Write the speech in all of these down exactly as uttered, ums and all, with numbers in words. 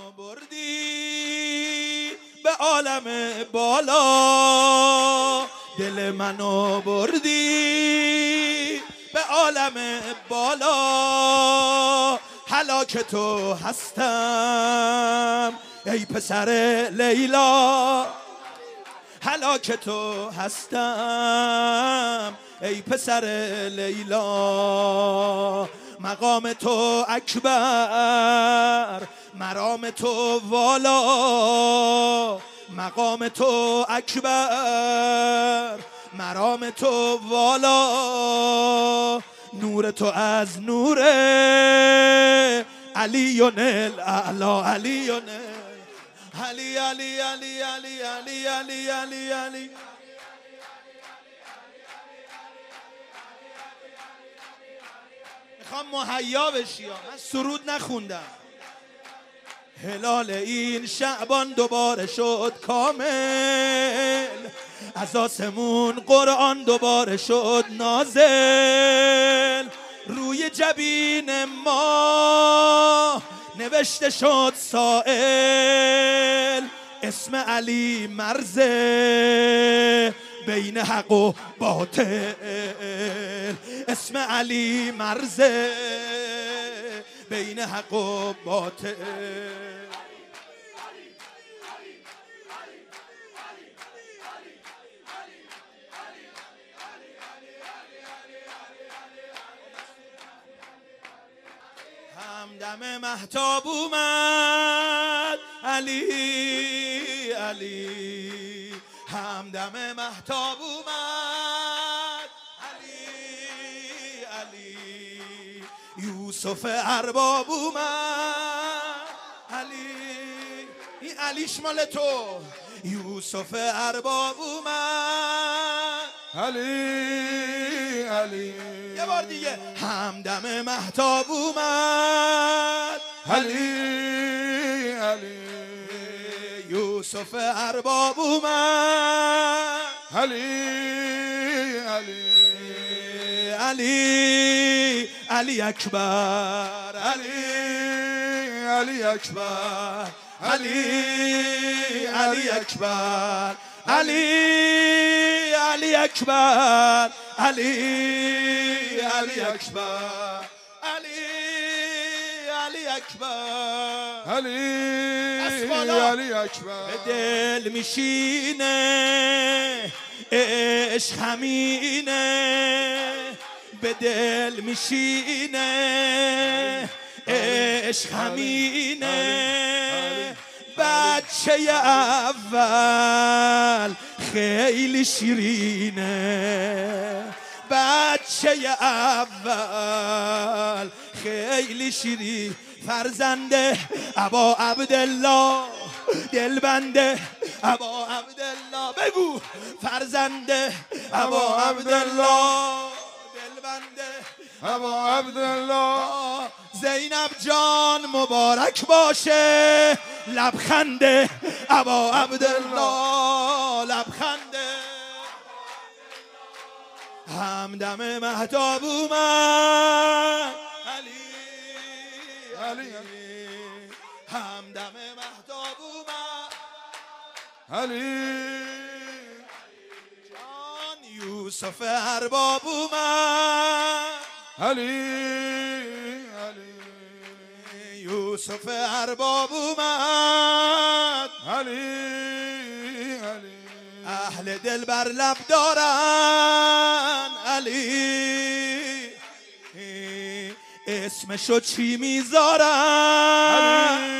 منو بردی به عالم بالا، دل منو بردی به عالم بالا. هلاک تو هستم ای پسر لیلا، هلاک تو هستم ای پسر لیلا. مقام تو اکبر، مرام تو والا، مقام تو اکبر، مرام تو والا. نور تو از نور علیون الاعلا، علیون علی علی علی علی علی علی علی علی. میخوام مهیا بشی، من سرود نخوندم. هلال این شعبان دوباره شد کامل، از آسمون قرآن دوباره شد نازل. روی جبین ما نوشته شد سائل، اسم علی مرزه بین حق و باطل، اسم علی مرزه بین حق و باطل. همدم مهتاب اومد علی علی، همدم مهتاب اومد علی علی. یوسف ارباب اومد علی، این علیش مال تو. یوسف ارباب اومد علی علی. یه بار دیگه همدم مهتاب اومد علی علی. یوسف ارباب اومد علی علی علی. علی اکبر، علی علی اکبر، علی علی اکبر، علی علی اکبر، علی علی اکبر، علی علی اکبر، علی علی اکبر. به دل میشینه عشق همینه، به دل میشینه عشق همینه. بچه اول خیلی شیرینه، بچه اول خیلی شیرین. فرزنده ابا عبدالله، دلبنده ابا عبدالله. بگو فرزنده ابا عبدالله، دلبنده ابا عبدالله. زینب جان مبارک باشه، لبخنده ابا عبدالله، لبخنده. همدم مهتاب اومد علی علی، همدم مهتاب اومد علی جان. یوسف ارباب اومد علی علی. یوسف ارباب اومد علی علی. اهل دل بر لب دارن علی، اسمشو چی میذارن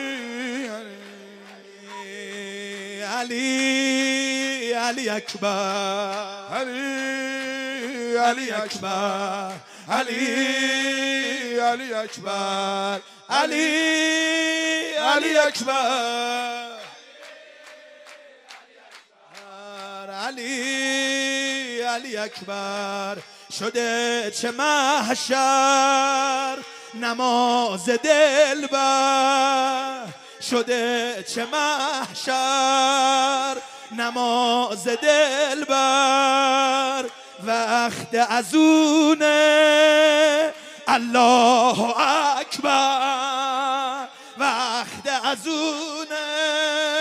علی علی اکبر، علی علی اکبر، علی علی اکبر، علی علی اکبر، علی علی اکبر. شده چه محشر نماز دلبر، شده چه محشر نماز دلبر. وقت ازونه الله اکبر، وقت از اونه.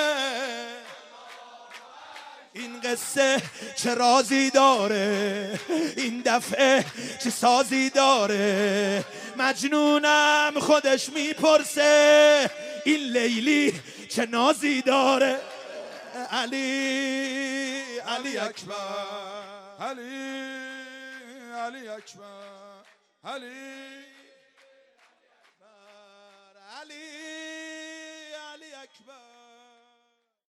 این قصه چه رازی داره، این دفعه چه سازی داره. مجنونم خودش میپرسه این لیلی چه نازی داره. علی علی اکبر، علی علی اکبر، علی علی علی اکبر.